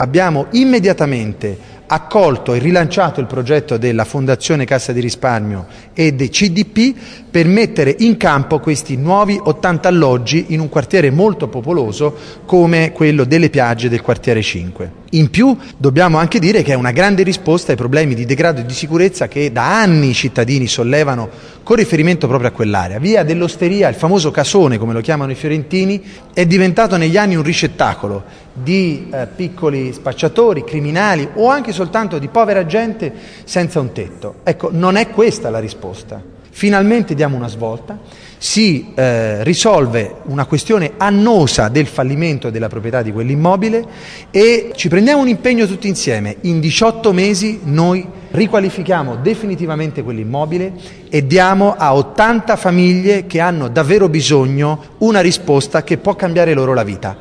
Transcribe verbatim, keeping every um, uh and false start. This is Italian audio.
abbiamo immediatamente accolto e rilanciato il progetto della Fondazione Cassa di Risparmio e dei C D P per mettere in campo questi nuovi ottanta alloggi in un quartiere molto popoloso come quello delle Piagge del quartiere cinque. In più dobbiamo anche dire che è una grande risposta ai problemi di degrado e di sicurezza che da anni i cittadini sollevano con riferimento proprio a quell'area. Via dell'Osteria, il famoso casone come lo chiamano i fiorentini, è diventato negli anni un ricettacolo di eh, piccoli spacciatori, criminali o anche soltanto di povera gente senza un tetto. Ecco, non è questa la risposta. Finalmente diamo una svolta, si eh, risolve una questione annosa del fallimento della proprietà di quell'immobile e ci prendiamo un impegno tutti insieme. In diciotto mesi noi riqualifichiamo definitivamente quell'immobile e diamo a ottanta famiglie che hanno davvero bisogno una risposta che può cambiare loro la vita.